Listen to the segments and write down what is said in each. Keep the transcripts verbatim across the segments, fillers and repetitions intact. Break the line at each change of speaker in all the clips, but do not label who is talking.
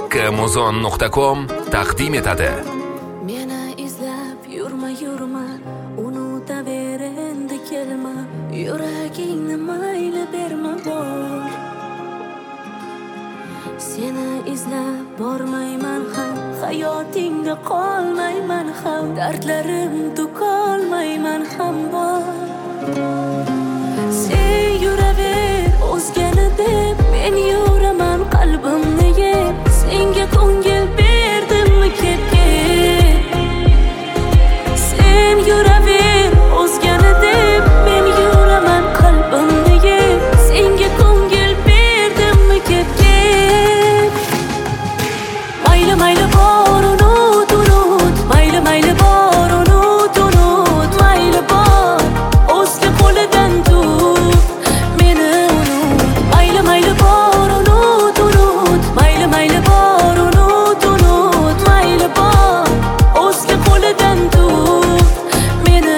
Kamuzon nuqta com taqdim etadi.
Meni izlab yurma yurma, unutaver endi kelma, yuragingni mayli berma bor. Seni izlab bormayman ham, hayotingda qolmayman ham, dardlarim to'kolmayman ham bor. Sen yuraver o'zgani deb, men yuraman qalbimni yeb, senga ko'ngil berdimmi kep-kep. Sen yuraver o'zgani deb, men yuraman qalbimni yeb, senga ko'ngil berdimmi kep-kep. Mayli mayli bor unut unut, mayli mayli bor unut unut, mayli bor o'zga qo'lidan tut meni unut. Mayli mayli bor unut unut, mayli mayli bor unut unut, mayli bor o'zga qo'lidan tut meni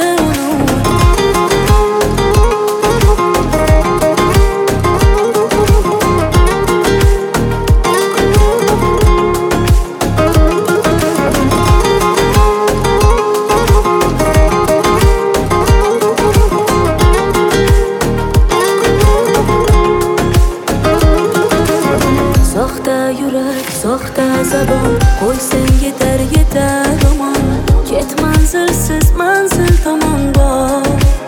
soxta yurak, soxta zabon, qo'ysang yetar yetar omon. Ket manzilsiz manzil tomon bor.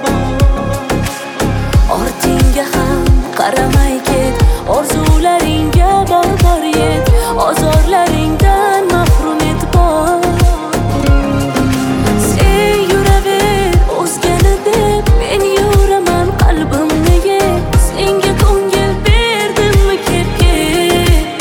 Ortingga ham qaramay ket, orzularingga bor bor yet, ozorlaringdan mahrum et bor. Sen yuraver o'zgani deb, men yuraman qalbimni yeb, senga ko'ngil berdimmi kep-kep.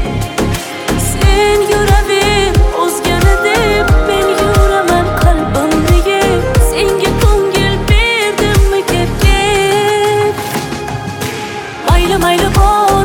Sen yuraver o'zgani deb, men yuraman qalbimni yeb, senga ko'ngil berdimmi kep-kep. Mayli mayli bor